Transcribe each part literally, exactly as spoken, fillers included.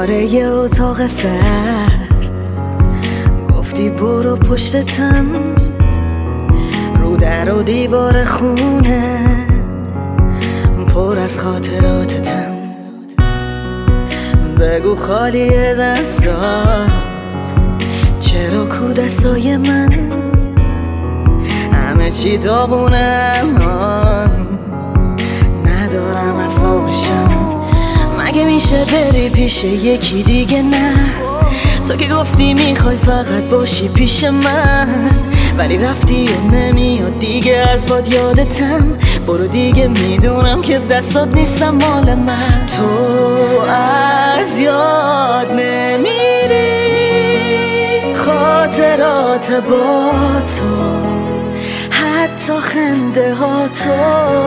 دوباره یه اتاق سرد، گفتی برو پشتتم، رو در و دیوار خونه پر از خاطراتتم. بگو خالیه دستات، چرا کو دستای من همه چی داغونه، ندارم اعصابشم. مگه میشه بری پیش یکی دیگه؟ نه، تو که گفتی میخوای فقط باشی پیش من، ولی رفتی و نمیاد دیگه حرفات یادتم. برو دیگه، میدونم که دستات نیستم مال من. تو از یاد نمیری خاطرات با تو، حتی خنده ها تو.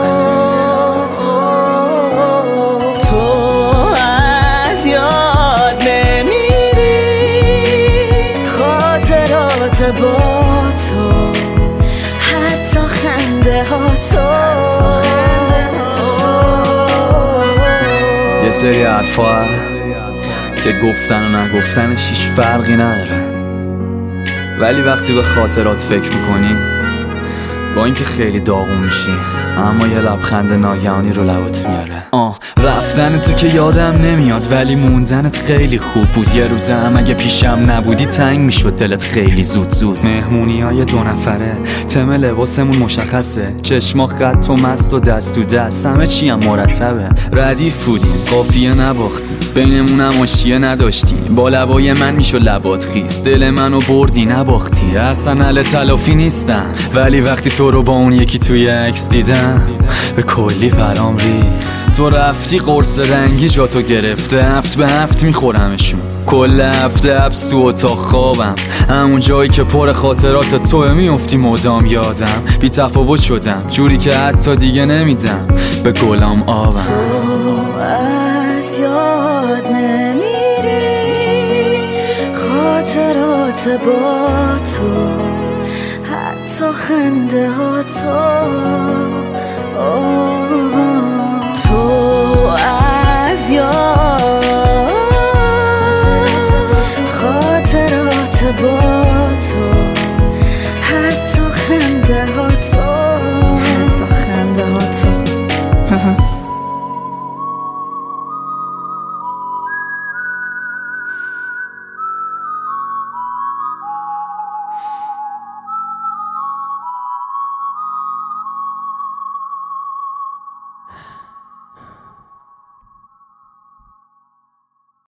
تو از یاد نمیری خاطرات با تو، حتی خنده ها تو. یه سری حرفا هست که گفتن و نگفتنش هیچ فرقی نداره، ولی وقتی به خاطرات فکر میکنی با اینکه خیلی داغون میشی، اما یه لبخند ناگهانی رو لبات میاره. آه رفتن تو که یادم نمیاد، ولی موندنت خیلی خوب بود. یه روزه هم اگه پیشم نبودی تنگ میشد دلت خیلی زود زود. مهمونی های دو نفره، تم لباسمون مشخصه، چشما خط و مست و دست تو دست، همه چی هم مرتبه. ردیف بودیم، قافیه نباختیم، بینمونم آشیه نداشتی. با لبای من میشد لبات خیس، دل منو بردی نباختی. اصلا اهل تلافی نیستم، ولی وقتی تو رو با اون یکی توی عکس دیدم به کلی برام ریخت. تو رفتی قرص رنگی جاتو گرفته، هفت به هفت میخورمشون. کل هفته حبس تو اتاق خوابم، همون جایی که پر خاطرات توه میفتی مدام یادم. بی تفاوت شدم جوری که حتی دیگه نمیدم به گلام آبم. تو از یاد نمیری خاطرات با تو، حتی خنده ها تو.